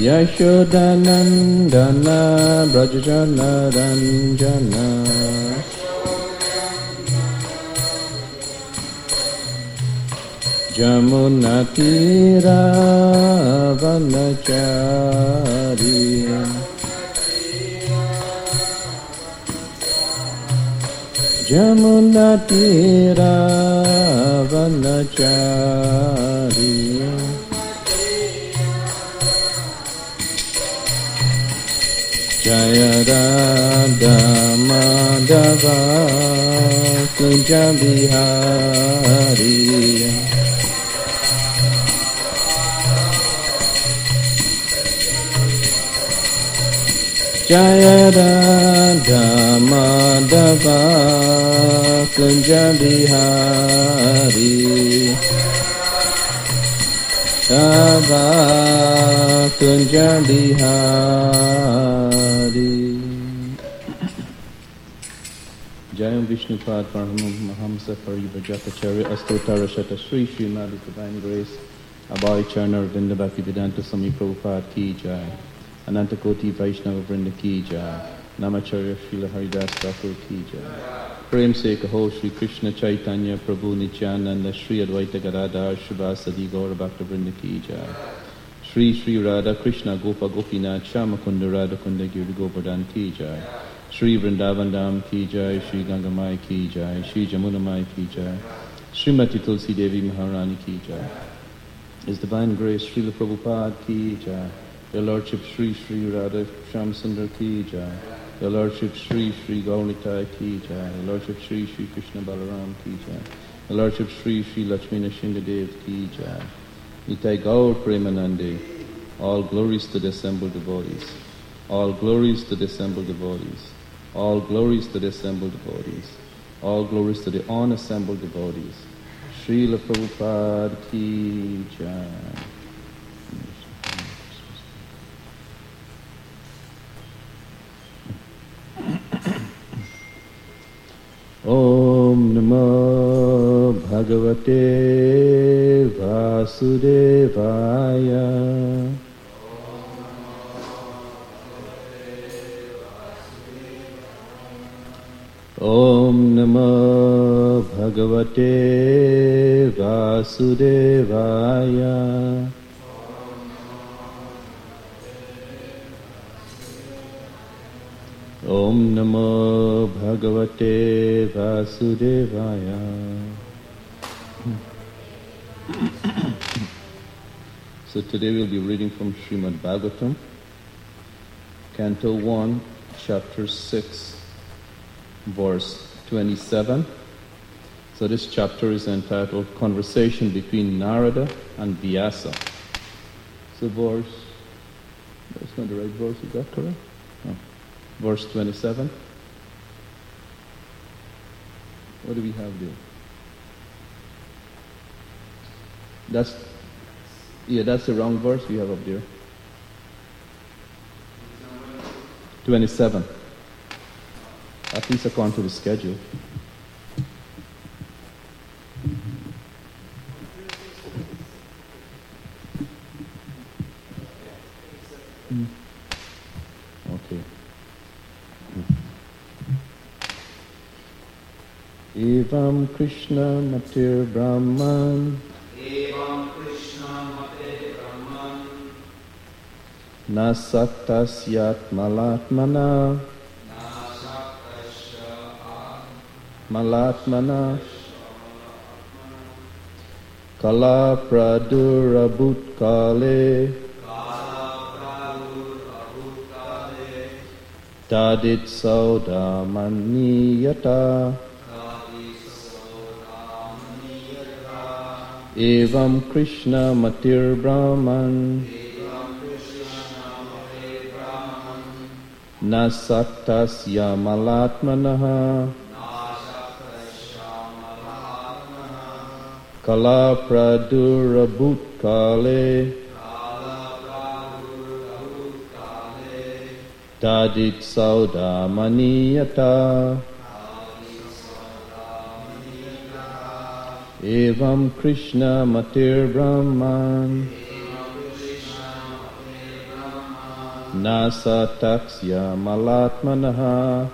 Yashodanandana Brajajana Ranjana Jamunatira Vanachari Jamunatira Vanachari Jaya Radha Madhava Kunja Bihari Jaya Radha Madhava Kunja Bihari Radha Kunja Bihari Jayam Vishnupad Paramahamsa Parivajatacharya Astotara Shata Sri Srimad Divine Grace Abhay Charnar Vrinda Bhaktivedanta Swami Prabhupada Ki Jai Anantakoti Vaishnava Vrinda Ki Jai Namacharya Srila Haridas Thakur Ki Jai Prem Se Kaho Shri Krishna Chaitanya Prabhu Nityananda Shri Advaita Gadadhar Shivasadi Gaura Bhakta Vrinda Ki Jai Shri Shri Radha Krishna Gopa Gopinath Shamakunda Radha Kunda Giri Govardhan Ki Jai Shri Vrindavan Dham Ki Jai Shri Gangamai Ki Jai Shri Jamuna Mai Ki Jai Srimati Tulsi Devi Maharani Ki Jai His Divine Grace Srila Prabhupada Ki Jai Your Lordship Shri Shri Radha Shamsundar Ki Jai Your Lordship Shri Shri Gauritai Ki Jai Your Lordship Shri Shri Krishna Balaram Ki Jai Your Lordship Shri Shri Lakshmi Nrsimhadev Ki Jai Nitai Gaur Premanande All glories to the assembled devotees All glories to the assembled devotees All glories to the assembled devotees All glories to the unassembled devotees Srila Prabhupada Ki Jai Om Namo Bhagavate Vasudevaya Om Namo Bhagavate Vasudevaya Om Namo Bhagavate Vasudevaya. So today we'll be reading from Srimad Bhagavatam, Canto 1, Chapter 6, verse 27. So this chapter is entitled Conversation Between Narada and Vyasa. So that's not the right verse, is that correct? No. Verse 27. What do we have there? That's the wrong verse we have up there. 27. At least according to the schedule. Okay. Evam Krishna Matir Brahman Nasaktasyat Malatmana Kala Pradurabhut Kale Tadit Saudamaniyata Evam Krishna Matir Brahman Nasaktasya Malatmanaha Kala Pradurabhut Kale Tadit Saudamaniyata Evam Krishna Matir Brahman Nasataksya malatmanaha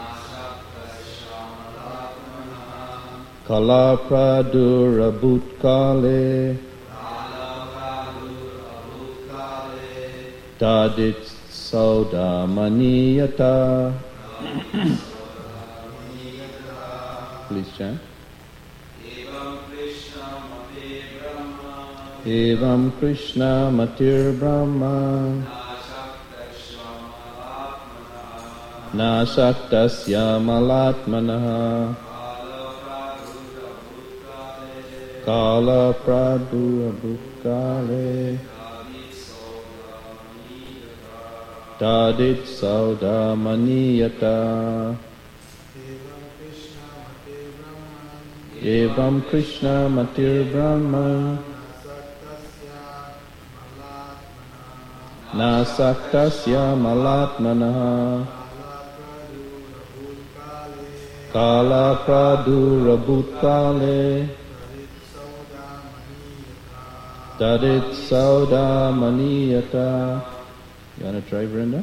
Kala pradurabhutkale Tadit saudamaniyata. Please chant. Evam Krishna Matir Brahma Na Shaktasya Malatmanaha Kala Pradurabhutkale Tadit Saudamaniyata. Evam Krishna Matir Brahma Na Saktasya Malatmanaha Kala Pradurabhutkale Tadit Saudamaniyata. You want to try, Brenda?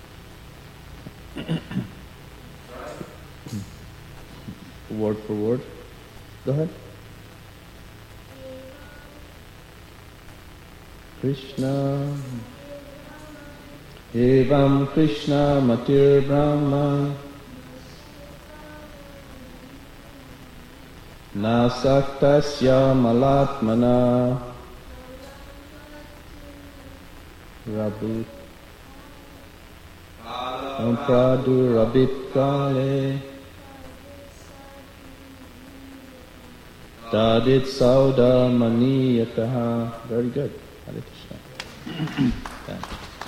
Word for word. Go ahead. Krishna. Evam Krishna Matir Brahma Na Saktasya Malatmana Rabut Pradurabhutkale Tadit Saudamaniyataha. Very good. Hare Krishna. Thanks.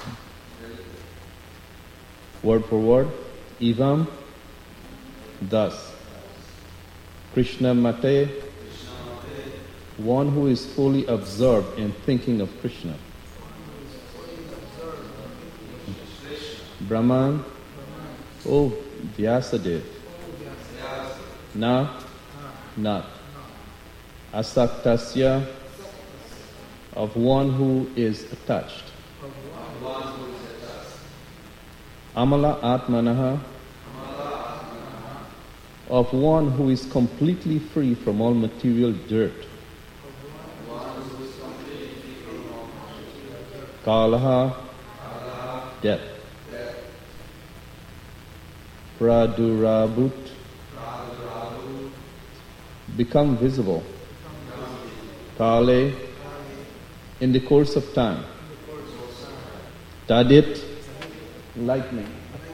Word for word. Evam. Thus. Krishna Mate. One who is fully absorbed in thinking of Krishna. Brahman. Oh, Vyasadeva. Na. Not. Asaktasya. Of one who is attached. Amala Atmanaha. Of one who is completely free from all material dirt. Kalaha. Death. Pradurabhut. Become visible. Kale. In the course of time. Tadit. Lightning.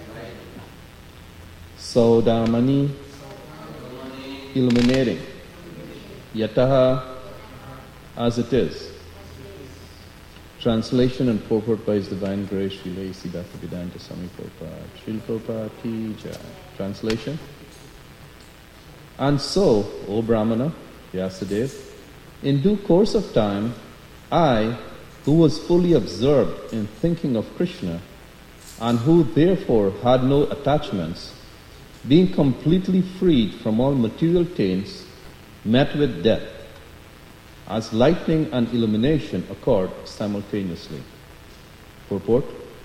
Saudamani. Illuminating. Yataha. As it is. Translation and purport by His Divine Grace Srila A.C. Bhaktivedanta Swami Prabhupada. Srila Prabhupada Ki Jai. Translation. And so, O Brahmana, Vyasadeva, in due course of time, I, who was fully absorbed in thinking of Krishna, and who therefore had no attachments, being completely freed from all material taints, met with death, as lightning and illumination occurred simultaneously. Purport.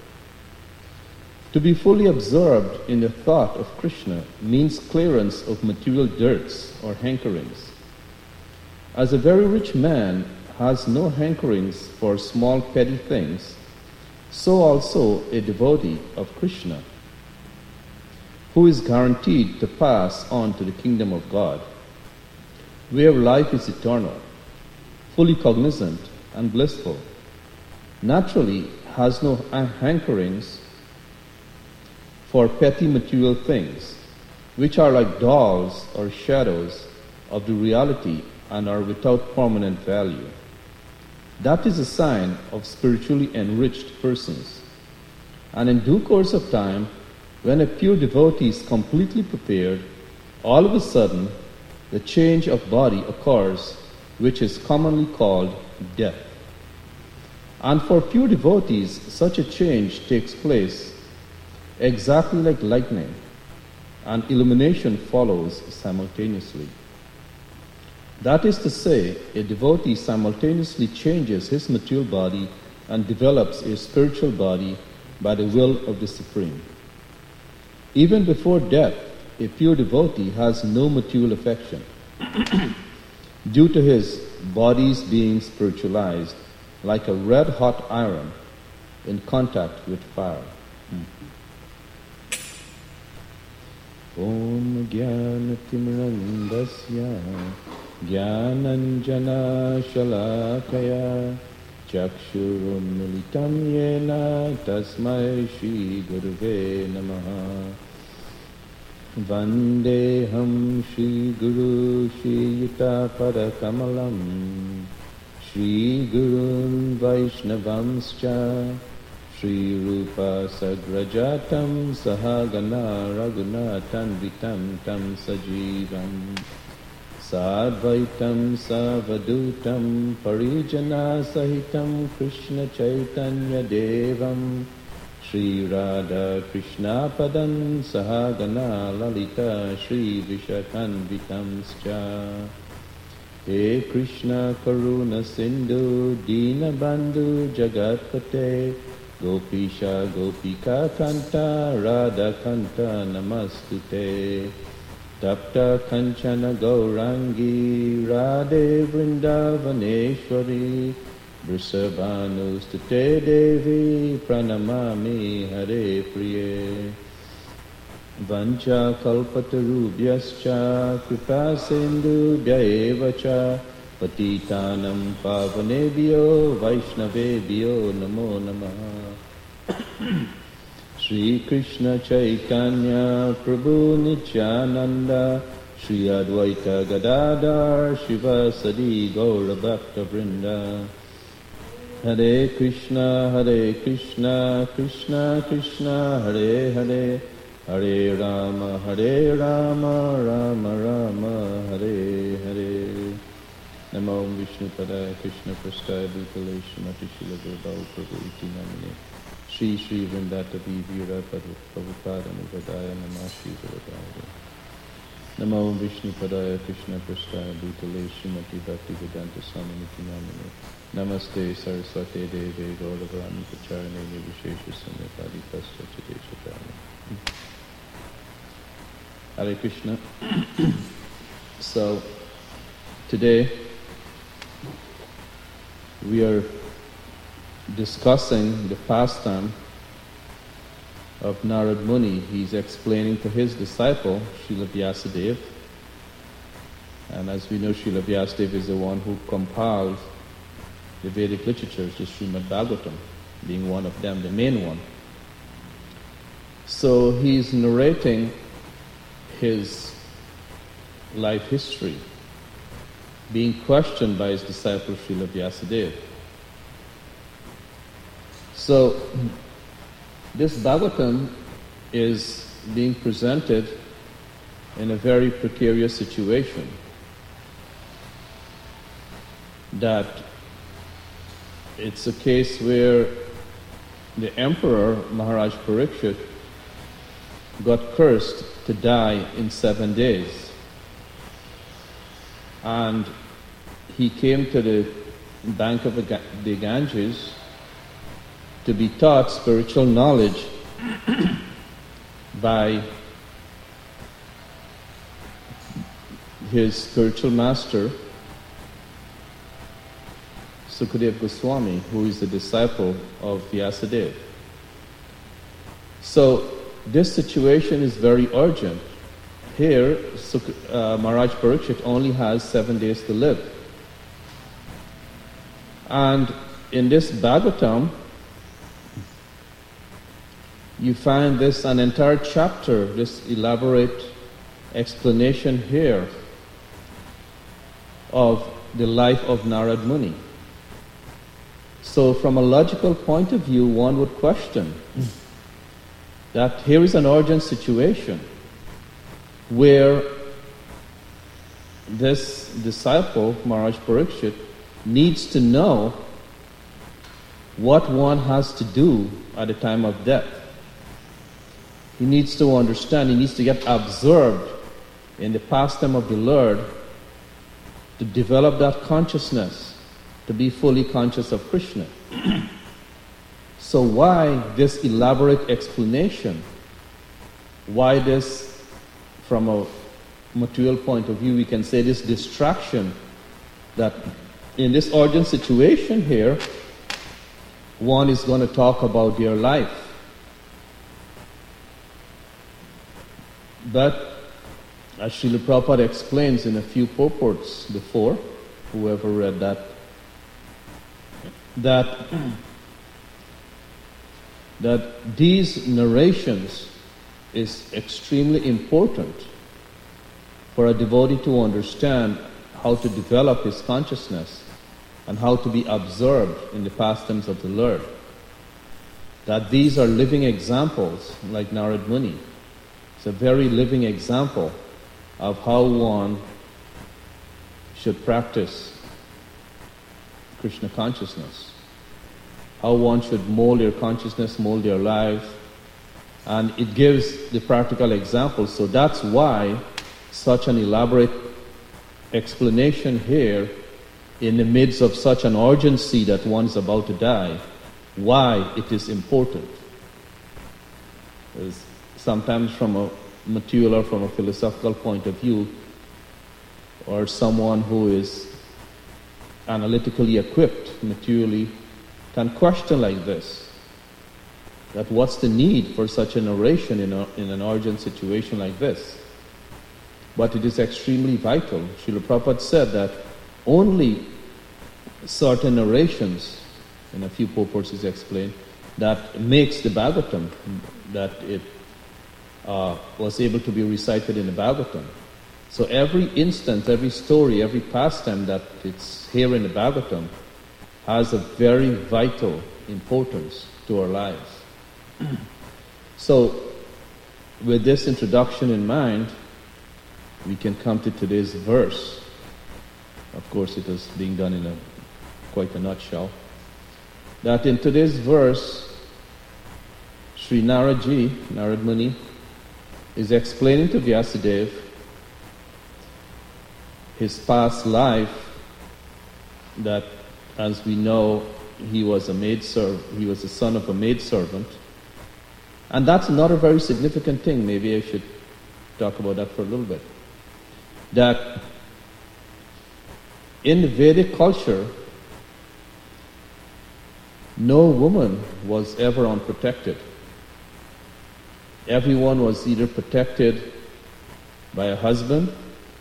To be fully absorbed in the thought of Krishna means clearance of material dirts or hankerings. As a very rich man has no hankerings for small petty things, so also a devotee of Krishna, who is guaranteed to pass on to the kingdom of God, where life is eternal, fully cognizant and blissful, naturally has no hankerings for petty material things, which are like dolls or shadows of the reality and are without permanent value. That is a sign of spiritually enriched persons. And in due course of time, when a pure devotee is completely prepared, all of a sudden the change of body occurs, which is commonly called death. And for pure devotees, such a change takes place exactly like lightning, and illumination follows simultaneously. That is to say, a devotee simultaneously changes his material body and develops a spiritual body by the will of the Supreme. Even before death, a pure devotee has no material affection due to his body's being spiritualized like a red-hot iron in contact with fire. Om Jnana-Timrandasya Jnananjana Shalakaya Chakshurunmilitam Yena Tasmai Shri Guruve Namaha Vandeham Shri Guru Shri Yuta Padakamalam Shri Gurun Vaishnavamscha Shri Rupa Sagrajatam Sahagana Raghunatan Vitam Tam Sajivam Sadvaitam Savadutam Parijana Sahitam Krishna Chaitanya Devam Shri Radha Krishna Padan Sahagana Lalita Shri Vishakhan Vitamscha He Krishna Karuna Sindhu Dina Bandhu Jagatpate Gopisha Gopika Kanta Radha Kanta Namastute Tapta Kanchana Gaurangi Radhe Vrindavaneshwari Vrisabhanustate Devi Pranamami Hare Priye Vancha Kalpatarubhyascha Kripa Sindhu Bhyaevacha Patitanam Pavanebhyo Vaishnavebhyo Namo Namaha Shri Krishna Chaitanya Prabhu Nityananda Shri Advaita Gadadhar Shivasadi Gaura Bhakta Vrinda Hare Krishna Krishna Krishna Hare Hare Hare Rama Rama Rama Hare Hare Namo Vishnu Padaya Krishna Prasthaya Bhutale Srimati Srila Gurubhava Prabhu Iti Namine Shri Shri Vrindatavi Vira Prabhupada Nuvadaya Namah Shri Gurudaya Namo Vishnu Padaya Krishna Prasthaya Bhutale Srimati Bhakti Vedanta Swami Niti Namine Namaste Saraswate Deve Gauravani Pacharane Nirvishesha Samyakadi Pasta Chadesha Hare Krishna. So, today we are discussing the pastime of Narad Muni. He's explaining to his disciple, Srila Vyasadeva. And as we know, Srila Vyasadeva is the one who compiled the Vedic literatures, the Srimad Bhagavatam being one of them, the main one. So he's narrating his life history, being questioned by his disciple Srila Vyasadeva. So, this Bhagavatam is being presented in a very precarious situation, that it's a case where the emperor, Maharaj Parikshit, got cursed to die in 7 days. And he came to the bank of the Ganges to be taught spiritual knowledge by his spiritual master, Sukadeva Goswami, who is the disciple of Vyasadeva. So this situation is very urgent. Here, Maharaj Parikshit only has 7 days to live. And in this Bhagavatam, you find an entire chapter, this elaborate explanation here of the life of Narad Muni. So from a logical point of view, one would question that here is an urgent situation where this disciple, Maharaj Parikshit, needs to know what one has to do at the time of death. He needs to understand, he needs to get absorbed in the pastime of the Lord to develop that consciousness, to be fully conscious of Krishna. So why this elaborate explanation? Why this, from a material point of view, we can say this distraction that in this urgent situation here, one is going to talk about their life. But as Srila Prabhupada explains in a few purports before, whoever read that these narrations is extremely important for a devotee to understand how to develop his consciousness and how to be observed in the pastimes of the Lord. That these are living examples, like Narad Muni. It's a very living example of how one should practice Krishna consciousness, how one should mold their consciousness, mold their lives, and it gives the practical examples. So that's why such an elaborate explanation here in the midst of such an urgency that one's about to die, why it is important. Because sometimes from a material or from a philosophical point of view, or someone who is analytically equipped materially can question like this, that what's the need for such a narration in an urgent situation like this? But it is extremely vital. Srila Prabhupada said that only certain narrations, in a few purports is explained, that makes the Bhagavatam, that it was able to be recited in the Bhagavatam. So every instance, every story, every pastime that it's here in the Bhagavatam has a very vital importance to our lives. So, with this introduction in mind, we can come to today's verse. Of course, it is being done in quite a nutshell. That in today's verse, Sri Naradji, Narad Muni, is explaining to Vyasadeva his past life, that, as we know, he was the son of a maidservant. And that's another very significant thing. Maybe I should talk about that for a little bit. That in the Vedic culture, no woman was ever unprotected. Everyone was either protected by a husband,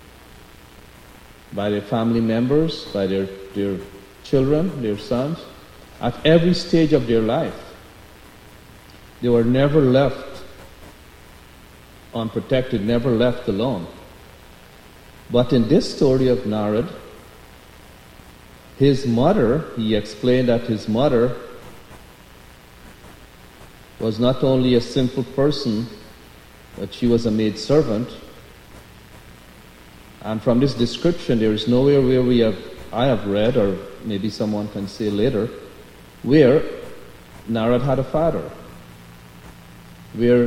by their family members, by their children, their sons, at every stage of their life. They were never left unprotected, never left alone. But in this story of Narad, his mother, he explained that his mother was not only a simple person, but she was a maidservant. And from this description, there is nowhere where I have read, or maybe someone can say later, where Narad had a father, where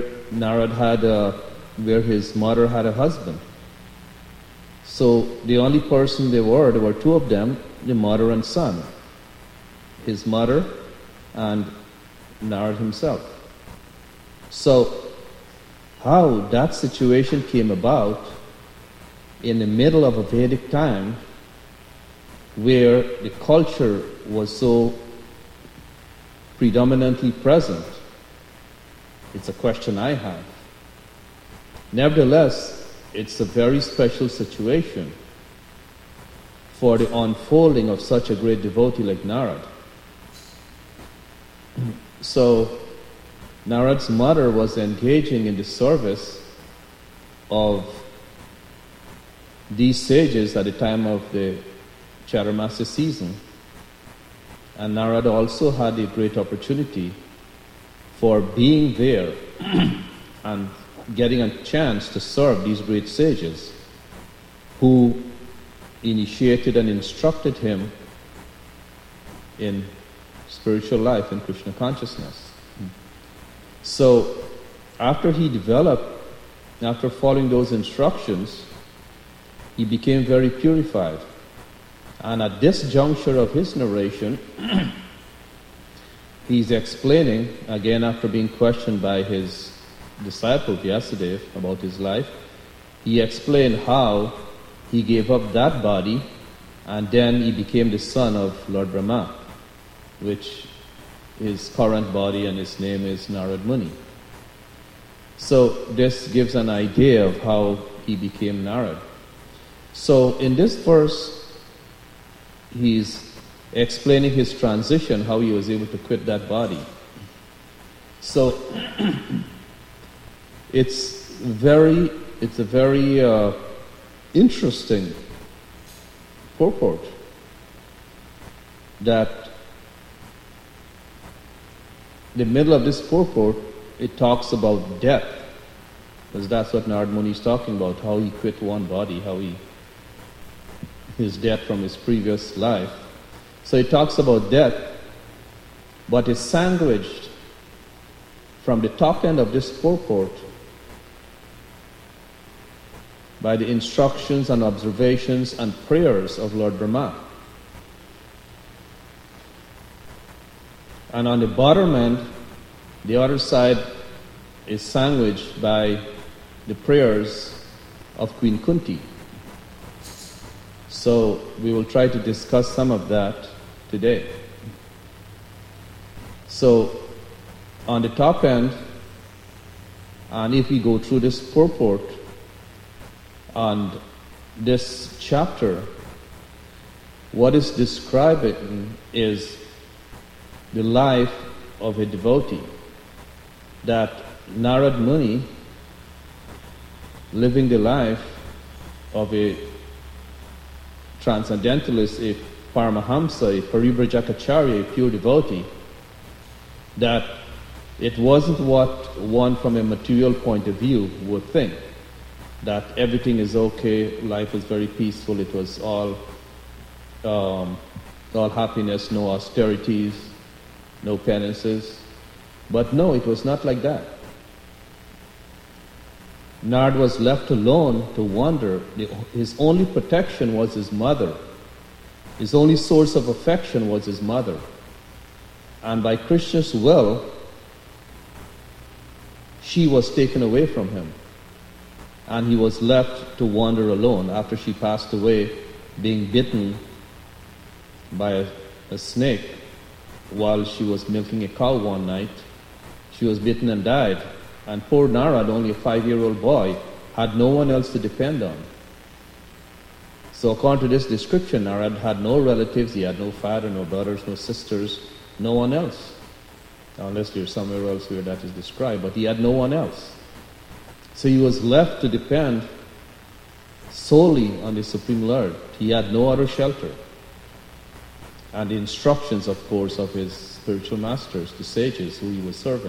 his mother had a husband. So the only person there were two of them, the mother and son, his mother and Narad himself. So how that situation came about in the middle of a Vedic time where the culture was so predominantly present, it's a question I have. Nevertheless, it's a very special situation for the unfolding of such a great devotee like Narad. So, Narad's mother was engaging in the service of these sages at the time of the Chaturmasya season. And Narad also had a great opportunity for being there and getting a chance to serve these great sages who initiated and instructed him in spiritual life, in Krishna consciousness. So after following those instructions, he became very purified. And at this juncture of his narration, he's explaining, again after being questioned by his disciple Vyasadeva about his life, he explained how he gave up that body and then he became the son of Lord Brahma, which his current body, and his name is Narad Muni. So this gives an idea of how he became Narad. So in this verse, he's explaining his transition, how he was able to quit that body. So it's a very interesting purport that the middle of this purport, it talks about death, because that's what Narad Muni is talking about, how he quit one body, his death from his previous life. So it talks about death, but it's sandwiched from the top end of this purport by the instructions and observations and prayers of Lord Brahma. And on the bottom end, the other side is sandwiched by the prayers of Queen Kunti. So we will try to discuss some of that today. So on the top end, and if we go through this purport and this chapter, what is describing is the life of a devotee, that Narad Muni, living the life of a transcendentalist, a Paramahamsa, a Parivrajacacharya, a pure devotee, that it wasn't what one from a material point of view would think, that everything is okay, life is very peaceful, it was all happiness, no austerities, no penances. But no, it was not like that. Narad was left alone to wander. His only protection was his mother. His only source of affection was his mother. And by Krishna's will, she was taken away from him. And he was left to wander alone after she passed away, being bitten by a snake while she was milking a cow one night. She was bitten and died. And poor Narad, only a 5-year-old boy, had no one else to depend on. So according to this description, Narad had no relatives, he had no father, no brothers, no sisters, no one else. Unless there's somewhere else where that is described, but he had no one else. So he was left to depend solely on the Supreme Lord. He had no other shelter. And the instructions, of course, of his spiritual masters, the sages who he was serving.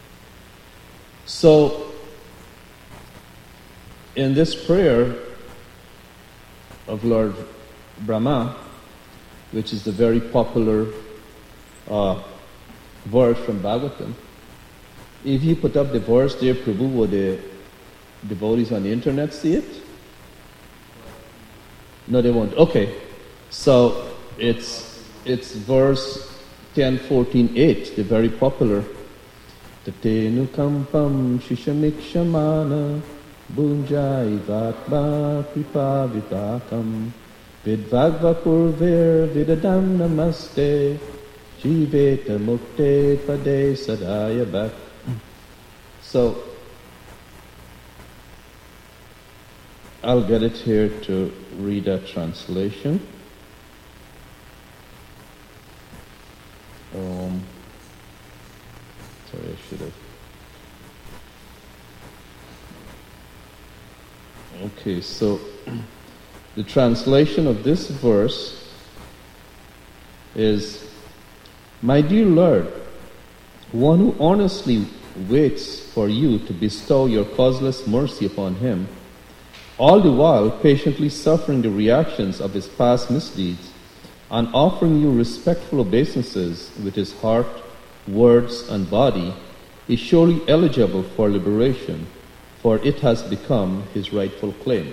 So, in this prayer of Lord Brahma, which is the very popular verse from Bhagavatam, if you put up the verse there, Prabhu, would the devotees on the internet see it? No, they won't. Okay, so it's verse 10:14:8, the very popular. Tatenu kampam shishamikshana bunjai vatma kripa vitakam vidvagva purvir vidadam namaste jiveta mukte pade sadaya bhat. So I'll get it here to read that translation. Sorry, I should have. Okay, so the translation of this verse is, "My dear Lord, one who honestly waits for you to bestow your causeless mercy upon him, all the while patiently suffering the reactions of his past misdeeds, and offering you respectful obeisances with his heart, words, and body, is surely eligible for liberation, for it has become his rightful claim."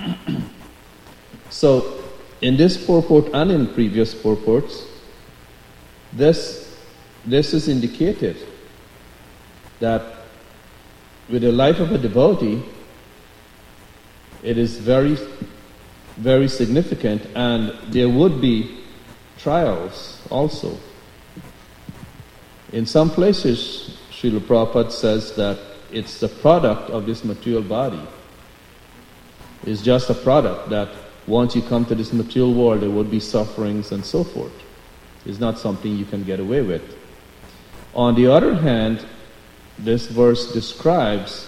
So, in this purport and in previous purports, this this is indicated that with the life of a devotee, it is very, very significant, and there would be trials also. In some places, Srila Prabhupada says that it's the product of this material body. It's just a product that once you come to this material world, there would be sufferings and so forth. It's not something you can get away with. On the other hand, this verse describes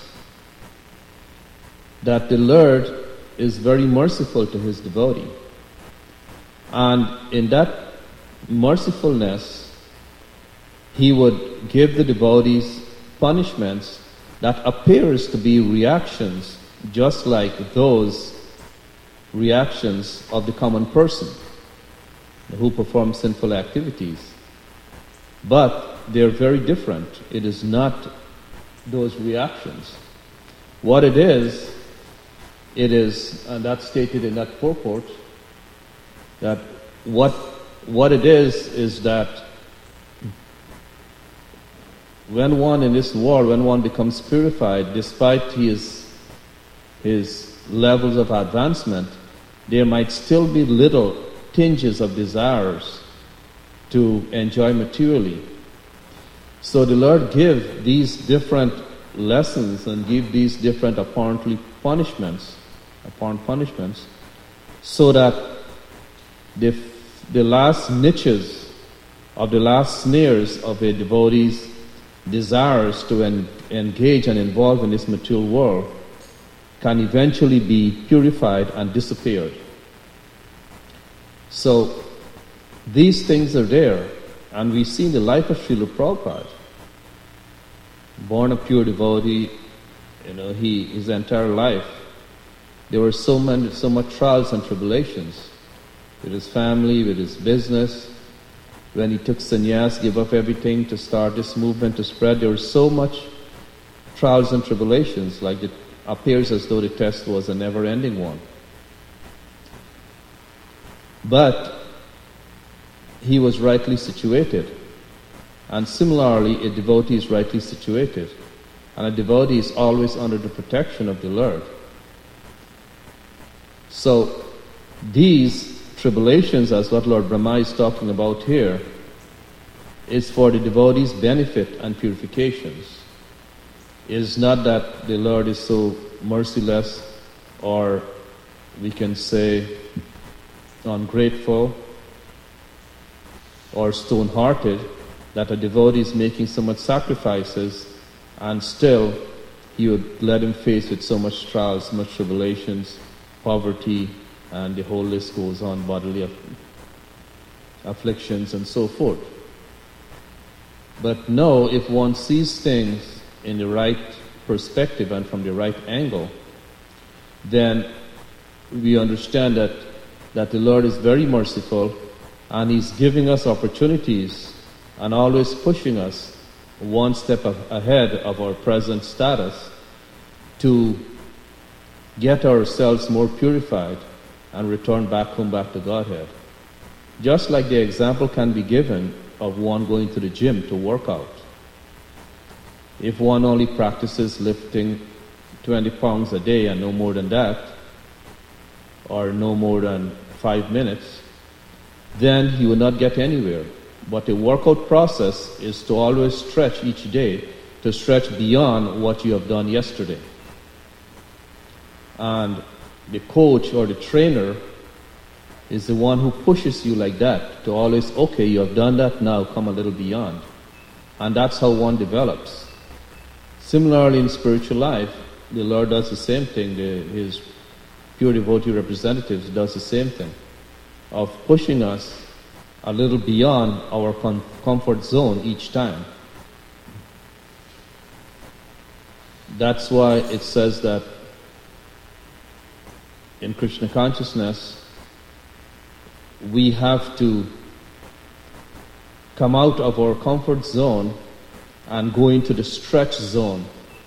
that the Lord is very merciful to his devotee. And in that mercifulness, he would give the devotees punishments that appears to be reactions just like those reactions of the common person who performs sinful activities. But they're very different. It is not those reactions. What it is, and that's stated in that purport, that what it is that when one in this world, when one becomes purified, despite his levels of advancement, there might still be little tinges of desires to enjoy materially. So the Lord give these different lessons and give these different apparent punishments, so that the last niches of the last snares of a devotee's desires to engage and involve in this material world can eventually be purified and disappeared. So these things are there, and we see in the life of Srila Prabhupada, born a pure devotee, his entire life, there were so much trials and tribulations with his family, with his business. When he took sannyas, gave up everything to start this movement to spread, there was so much trials and tribulations, like it appears as though the test was a never-ending one. But he was rightly situated. And similarly, a devotee is rightly situated. And a devotee is always under the protection of the Lord. So these tribulations, as what Lord Brahma is talking about here, is for the devotee's benefit and purifications. It is not that the Lord is so merciless, or we can say ungrateful or stone-hearted, that a devotee is making so much sacrifices and still he would let him face with so much trials, so much tribulations, poverty, and the whole list goes on, bodily afflictions and so forth. But no, if one sees things in the right perspective and from the right angle, then we understand that the Lord is very merciful, and He's giving us opportunities and always pushing us one step ahead of our present status to get ourselves more purified and return back home, back to Godhead. Just like the example can be given of one going to the gym to work out. If one only practices lifting 20 pounds a day and no more than that, or no more than 5 minutes, then he will not get anywhere. But the workout process is to always stretch each day, to stretch beyond what you have done yesterday. And the coach or the trainer is the one who pushes you like that, to always, okay, you have done that, now come a little beyond. And that's how one develops. Similarly, in spiritual life, the Lord does the same thing. His pure devotee representatives does the same thing, of pushing us a little beyond our comfort zone each time. That's why it says that in Krishna consciousness, we have to come out of our comfort zone and go into the stretch zone.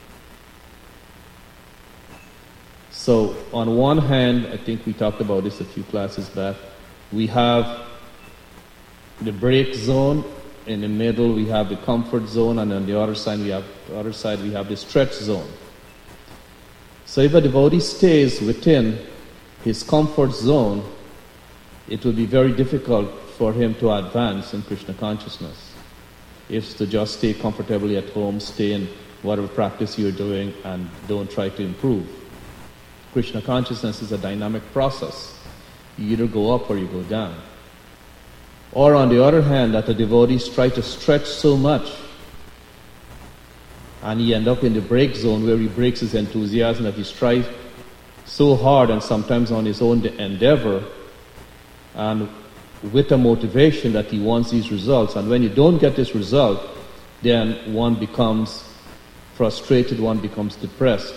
So on one hand, I think we talked about this a few classes back, we have the break zone in the middle we have the comfort zone, and on the other side we have the stretch zone. So if a devotee stays within his comfort zone, it will be very difficult for him to advance in Krishna consciousness. If to just stay comfortably at home, stay in whatever practice you're doing, and don't try to improve. Krishna consciousness is a dynamic process. You either go up or you go down. Or on the other hand, that the devotees try to stretch so much, and he ends up in the break zone where he breaks his enthusiasm, that he strives so hard and sometimes on his own endeavor and with a motivation that he wants these results. And when you don't get this result, then one becomes frustrated, one becomes depressed.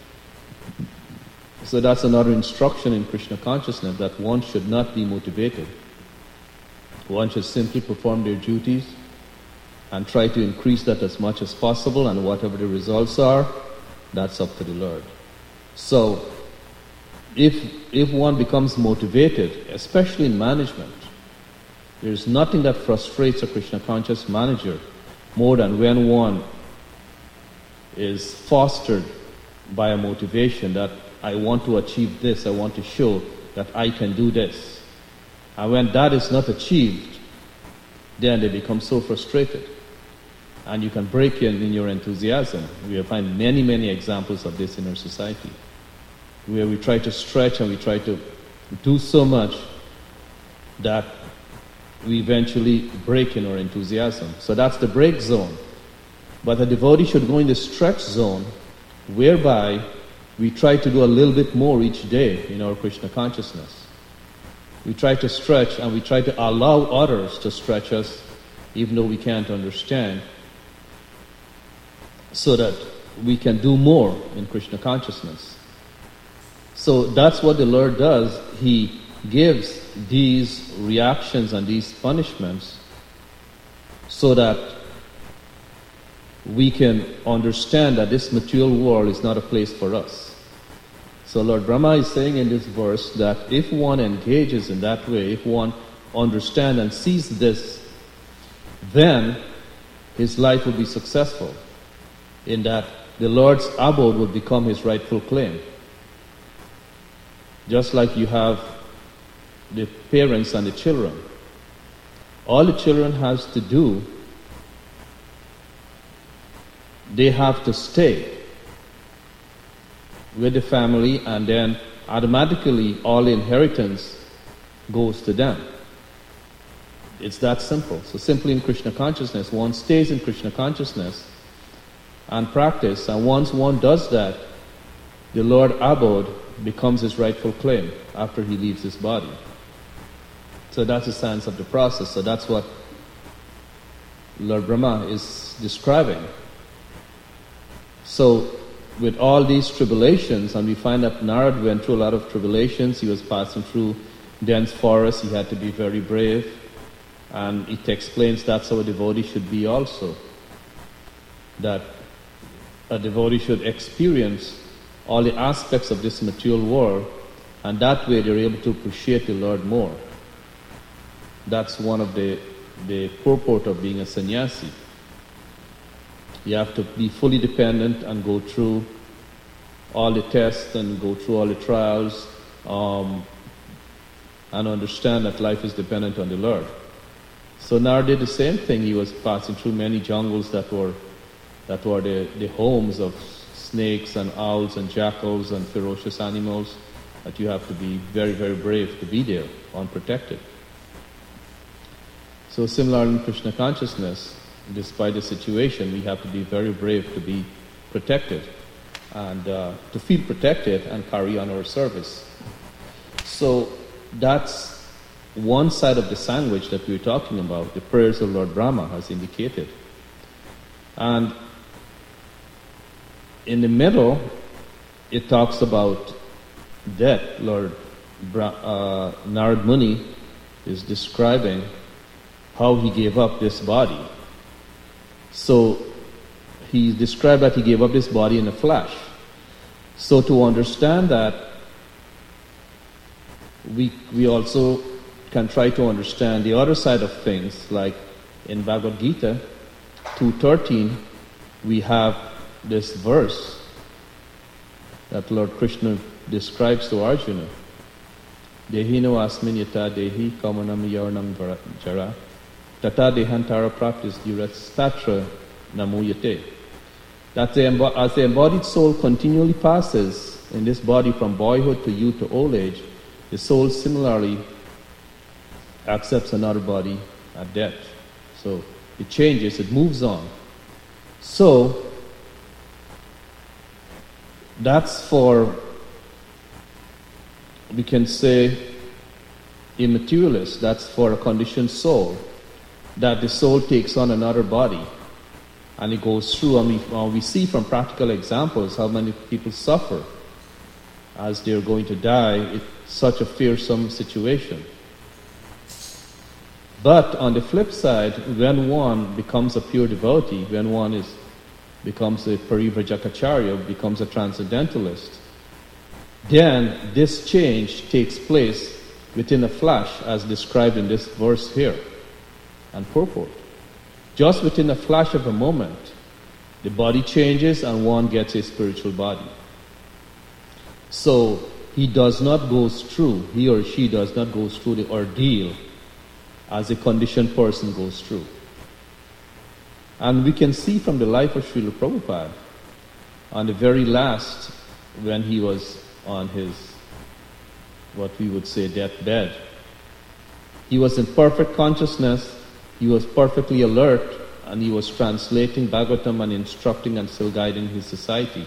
So that's another instruction in Krishna consciousness, that one should not be motivated. One should simply perform their duties and try to increase that as much as possible, and whatever the results are, that's up to the Lord. So, if one becomes motivated, especially in management, there's nothing that frustrates a Krishna conscious manager more than when one is fostered by a motivation that I want to achieve this, I want to show that I can do this. And when that is not achieved, then they become so frustrated. And you can break in your enthusiasm. We find many, many examples of this in our society, where we try to stretch and we try to do so much that we eventually break in our enthusiasm. So that's the break zone. But the devotee should go in the stretch zone, whereby we try to do a little bit more each day in our Krishna consciousness. We try to stretch, and we try to allow others to stretch us, even though we can't understand, so that we can do more in Krishna consciousness. So that's what the Lord does. He gives these reactions and these punishments so that we can understand that this material world is not a place for us. So Lord Brahma is saying in this verse that if one engages in that way, if one understands and sees this, then his life will be successful, in that the Lord's abode will become his rightful claim. Just like you have the parents and the children. All the children has to do, they have to stay with the family, and then automatically all the inheritance goes to them. It's that simple. So simply in Krishna consciousness, one stays in Krishna consciousness and practice, and once one does that, the Lord abode becomes his rightful claim after he leaves his body. So that's the science of the process. So that's what Lord Brahma is describing. So with all these tribulations, and we find that Narad went through a lot of tribulations. He was passing through dense forests. He had to be very brave. And it explains that's how a devotee should be also. That a devotee should experience all the aspects of this material world, and that way they're able to appreciate the Lord more. That's one of the purport of being a sannyasi. You have to be fully dependent and go through all the tests and go through all the trials, and understand that life is dependent on the Lord. So Narad did the same thing. He was passing through many jungles that were the homes of snakes and owls and jackals and ferocious animals, that you have to be very, very brave to be there, unprotected. So similar in Krishna consciousness, despite the situation, we have to be very brave to be protected and to feel protected and carry on our service. So that's one side of the sandwich that we're talking about, the prayers of Lord Brahma has indicated. And in the middle, it talks about death. Lord Narad Muni is describing how he gave up this body. So he described that he gave up this body in a flash. So to understand that, we also can try to understand the other side of things, like in Bhagavad Gita 2:13, we have this verse that Lord Krishna describes to Arjuna. Dehino asminyata dehi kamanam yarnam jara tata dehantara practice durastatra namuyate. That as the embodied soul continually passes in this body from boyhood to youth to old age, the soul similarly accepts another body at death. So it changes, it moves on. So that's for, we can say, a materialist. That's for a conditioned soul, that the soul takes on another body and it goes through. And we see from practical examples how many people suffer as they're going to die. It's such a fearsome situation. But on the flip side, when one becomes a pure devotee, when one becomes a Parivrajakacarya, becomes a transcendentalist, then this change takes place within a flash, as described in this verse here and purport. Just within a flash of a moment, the body changes and one gets a spiritual body. So he or she does not go through the ordeal as a conditioned person goes through. And we can see from the life of Srila Prabhupada, on the very last, when he was on his, what we would say, deathbed, he was in perfect consciousness, he was perfectly alert, and he was translating Bhagavatam and instructing and still guiding his society.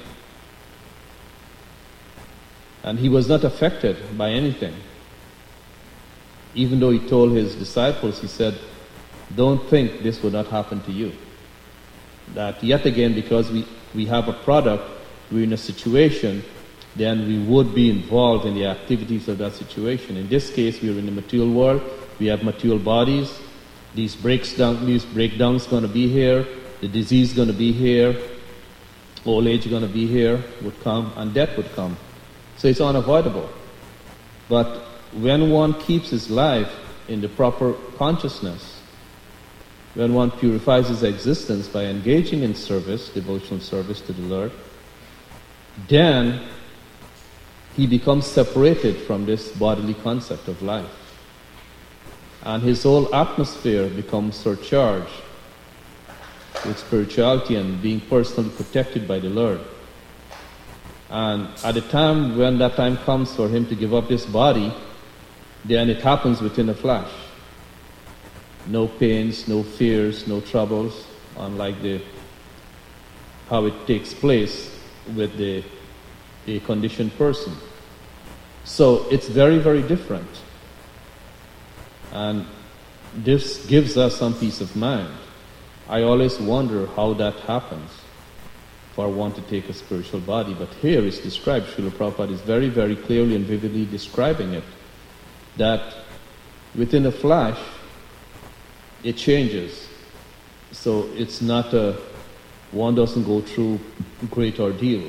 And he was not affected by anything. Even though he told his disciples, he said, don't think this will not happen to you. That yet again, because we have a product, we're in a situation, then we would be involved in the activities of that situation. In this case, we're in the material world, we have material bodies, these breakdowns going to be here, the disease going to be here, old age going to be here, would come, and death would come. So it's unavoidable. But when one keeps his life in the proper consciousness, when one purifies his existence by engaging in service, devotional service to the Lord, then he becomes separated from this bodily concept of life. And his whole atmosphere becomes surcharged with spirituality and being personally protected by the Lord. And at the time when that time comes for him to give up this body, then it happens within a flash. No pains, no fears, no troubles, unlike how it takes place with a conditioned person. So it's very, very different. And this gives us some peace of mind. I always wonder how that happens for one to take a spiritual body. But here it's described, Srila Prabhupada is very, very clearly and vividly describing it, that within a flash, it changes. So it's not one doesn't go through great ordeals.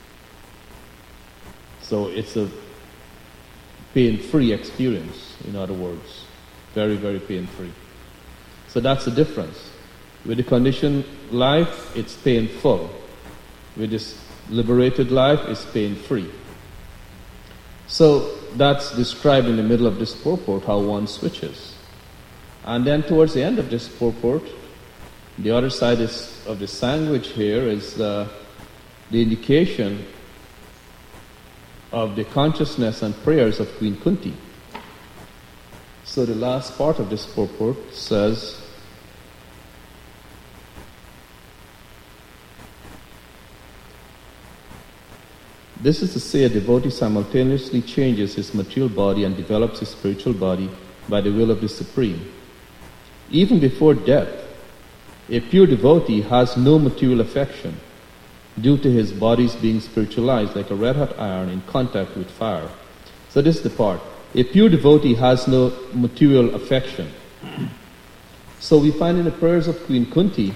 So it's a pain-free experience, in other words. Very, very pain-free. So that's the difference. With the conditioned life, it's painful. With this liberated life, it's pain-free. So that's described in the middle of this purport, how one switches. And then towards the end of this purport, the other side of the sandwich here is the indication of the consciousness and prayers of Queen Kunti. So the last part of this purport says, this is to say, a devotee simultaneously changes his material body and develops his spiritual body by the will of the Supreme. Even before death, a pure devotee has no material affection due to his body's being spiritualized like a red-hot iron in contact with fire. So this is the part. A pure devotee has no material affection. So we find in the prayers of Queen Kunti,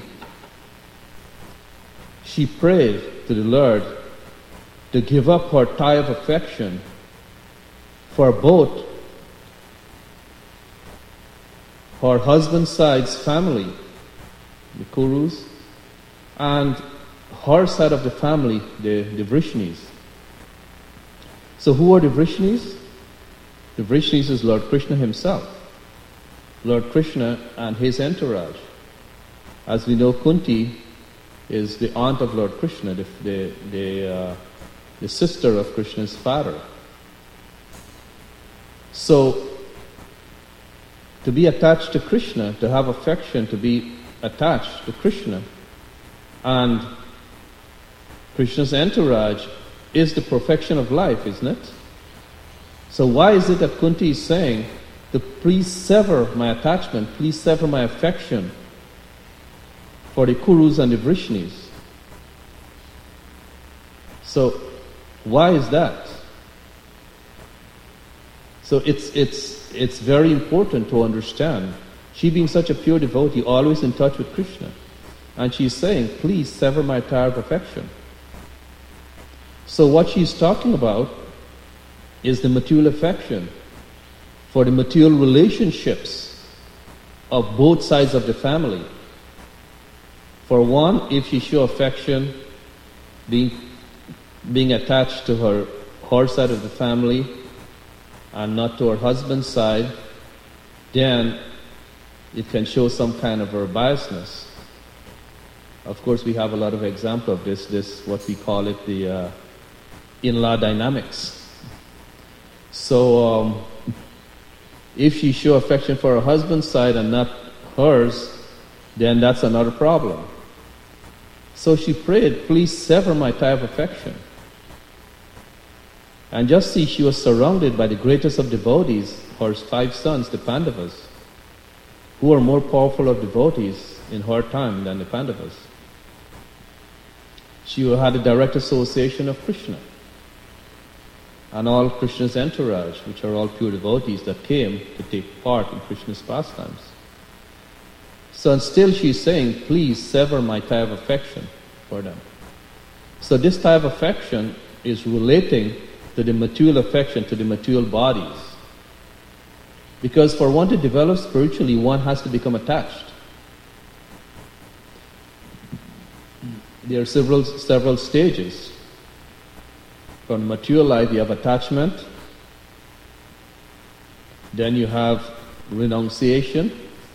she prayed to the Lord to give up her tie of affection for both her husband's side's family, the Kurus, and her side of the family, the Vrishnis. So who are the Vrishnis? The Vrishnis is Lord Krishna himself. Lord Krishna and his entourage. As we know, Kunti is the aunt of Lord Krishna, the sister of Krishna's father. So, to be attached to Krishna, to have affection, to be attached to Krishna, and Krishna's entourage is the perfection of life, isn't it? So why is it that Kunti is saying, to please sever my attachment, please sever my affection for the Kurus and the Vrishnis? So why is that? So it's very important to understand. She being such a pure devotee, always in touch with Krishna, and she's saying, please sever my tie of affection. So what she's talking about is the material affection for the material relationships of both sides of the family. For one, if she show affection, being attached to her side of the family and not to her husband's side, then it can show some kind of her biasness. Of course, we have a lot of examples of this what we call it the in-law dynamics. So if she show affection for her husband's side and not hers, then that's another problem. So she prayed, please sever my tie of affection. And just see, she was surrounded by the greatest of devotees, her 5 sons, the Pandavas, who are more powerful of devotees in her time than the Pandavas. She had a direct association of Krishna and all Krishna's entourage, which are all pure devotees that came to take part in Krishna's pastimes. So and still she's saying, please sever my tie of affection for them. So this tie of affection is relating to the material affection, to the material bodies. Because for one to develop spiritually, one has to become attached. There are several stages. From material life, you have attachment. Then you have renunciation.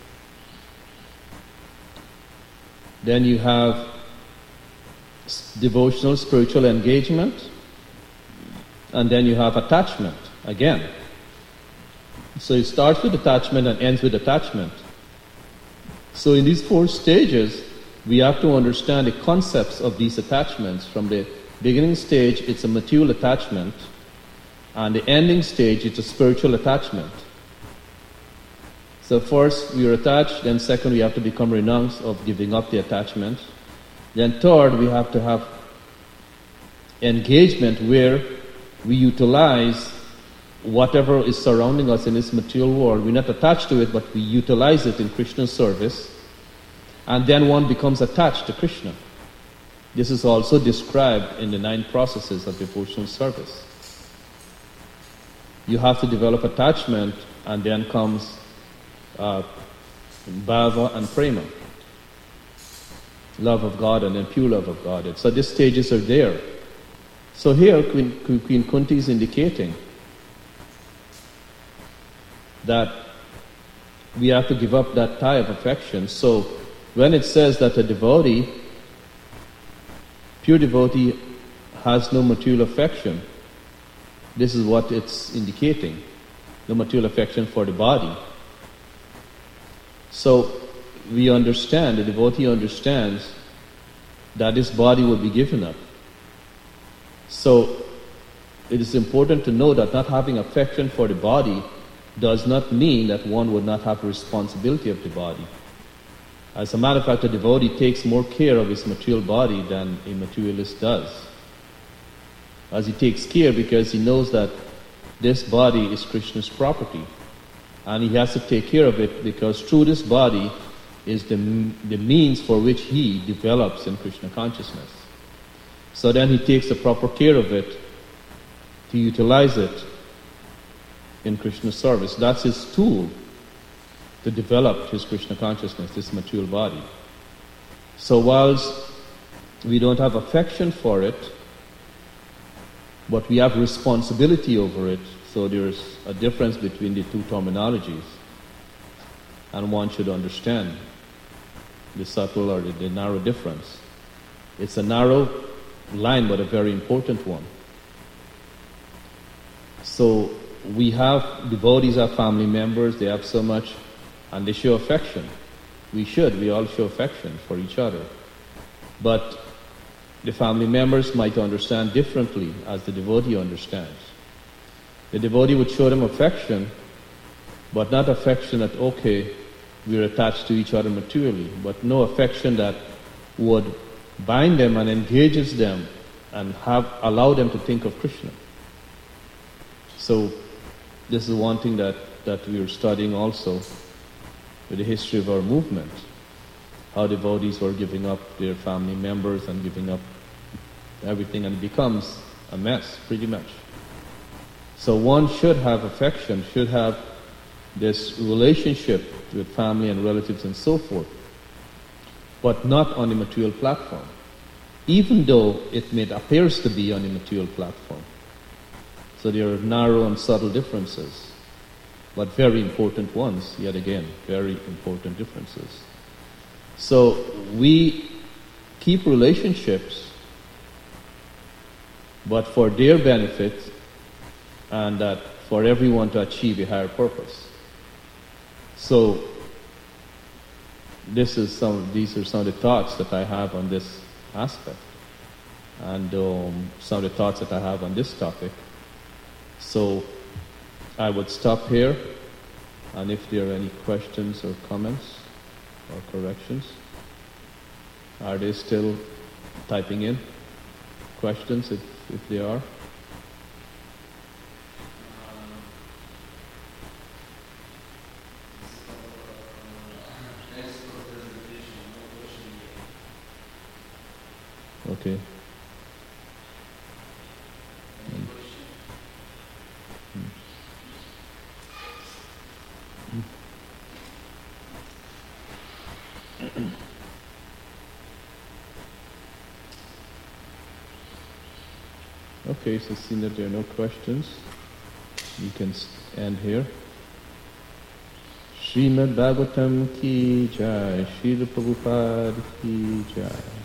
Then you have devotional, spiritual engagement. And then you have attachment again. So it starts with attachment and ends with attachment. So in these 4 stages, we have to understand the concepts of these attachments. From the beginning stage, it's a material attachment, and the ending stage, it's a spiritual attachment. So first, we are attached, then second, we have to become renounced of giving up the attachment. Then third, we have to have engagement where we utilize whatever is surrounding us in this material world. We're not attached to it, but we utilize it in Krishna's service. And then one becomes attached to Krishna. This is also described in the 9 processes of devotional service. You have to develop attachment, and then comes bhava and prema. Love of God and then pure love of God. So these stages are there. So here Queen Kunti is indicating that we have to give up that tie of affection. So when it says that a devotee, pure devotee, has no material affection, this is what it's indicating. No material affection for the body. So we understand, the devotee understands that this body will be given up. So it is important to know that not having affection for the body does not mean that one would not have responsibility of the body. As a matter of fact, a devotee takes more care of his material body than a materialist does. As he takes care because he knows that this body is Krishna's property. And he has to take care of it because through this body is the means for which he develops in Krishna consciousness. So then he takes the proper care of it to utilize it in Krishna's service. That's his tool. to develop his Krishna consciousness, this material body. So whilst we don't have affection for it, but we have responsibility over it, so there's a difference between the two terminologies, and one should understand the subtle or the narrow difference. It's a narrow line, but a very important one. So we have devotees, are family members, they have so much, and they show affection. We all show affection for each other. But the family members might understand differently as the devotee understands. The devotee would show them affection, but not affection that, okay, we're attached to each other materially, but no affection that would bind them and engages them and allow them to think of Krishna. So this is one thing that we are studying also with the history of our movement, how devotees were giving up their family members and giving up everything, and it becomes a mess pretty much. So one should have affection, should have this relationship with family and relatives and so forth, but not on the material platform, even though it appears to be on the material platform. So there are narrow and subtle differences, but very important ones, yet again, very important differences. So we keep relationships, but for their benefit, and that for everyone to achieve a higher purpose. So these are some of the thoughts that I have on this aspect, and some of the thoughts that I have on this topic. So I would stop here, and if there are any questions or comments or corrections, are they still typing in questions if they are? Okay. Okay, so seeing that there are no questions, we can end here. Srimad Bhagavatam ki jai, Srila Prabhupada ki jai.